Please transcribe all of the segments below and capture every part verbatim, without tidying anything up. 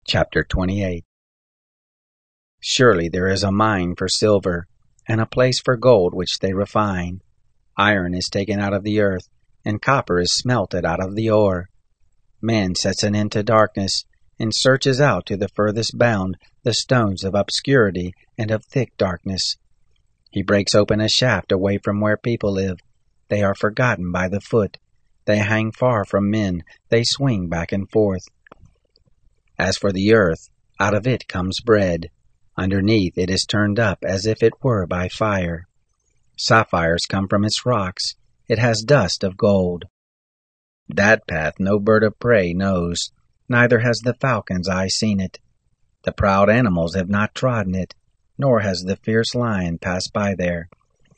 Chapter twenty-eight. Surely there is a mine for silver, and a place for gold which they refine. Iron is taken out of the earth, and copper is smelted out of the ore. Man sets an end to darkness, and searches out to the furthest bound the stones of obscurity and of thick darkness. He breaks open a shaft away from where people live. They are forgotten by the foot. They hang far from men. They swing back and forth. As for the earth, out of it comes bread. Underneath it is turned up as if it were by fire. Sapphires come from its rocks. It has dust of gold. That path no bird of prey knows, neither has the falcon's eye seen it. The proud animals have not trodden it, nor has the fierce lion passed by there.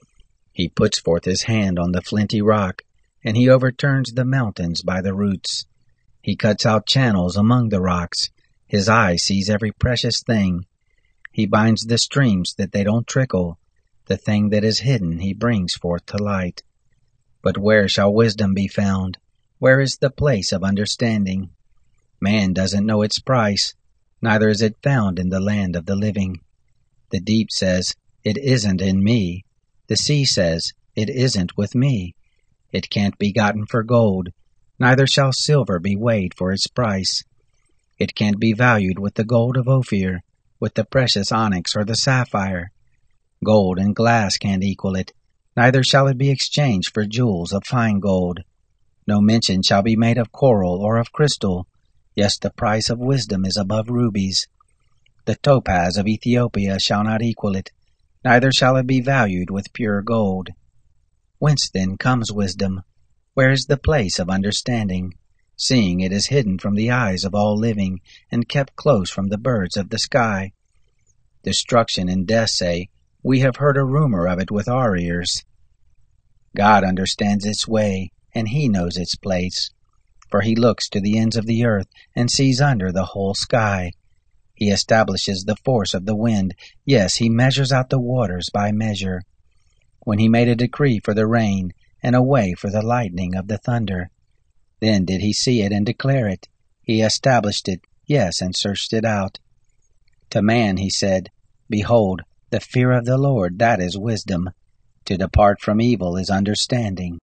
He puts forth his hand on the flinty rock, and he overturns the mountains by the roots. He cuts out channels among the rocks. His eye sees every precious thing. He binds the streams that they don't trickle. The thing that is hidden he brings forth to light. But where shall wisdom be found? Where is the place of understanding? Man doesn't know its price, neither is it found in the land of the living. The deep says, "It isn't in me." The sea says, "It isn't with me." It can't be gotten for gold, neither shall silver be weighed for its price. It can't be valued with the gold of Ophir, with the precious onyx or the sapphire. Gold and glass can't equal it, neither shall it be exchanged for jewels of fine gold. No mention shall be made of coral or of crystal. Yes, the price of wisdom is above rubies. The topaz of Ethiopia shall not equal it, neither shall it be valued with pure gold. Whence then comes wisdom? Where is the place of understanding, seeing it is hidden from the eyes of all living, and kept close from the birds of the sky? Destruction and death say, "We have heard a rumor of it with our ears." God understands its way, and he knows its place, for he looks to the ends of the earth, and sees under the whole sky. He establishes the force of the wind, yes, he measures out the waters by measure. When he made a decree for the rain, and a way for the lightning of the thunder, then did he see it and declare it. He established it, yes, and searched it out. To man he said, "Behold, the fear of the Lord, that is wisdom. To depart from evil is understanding."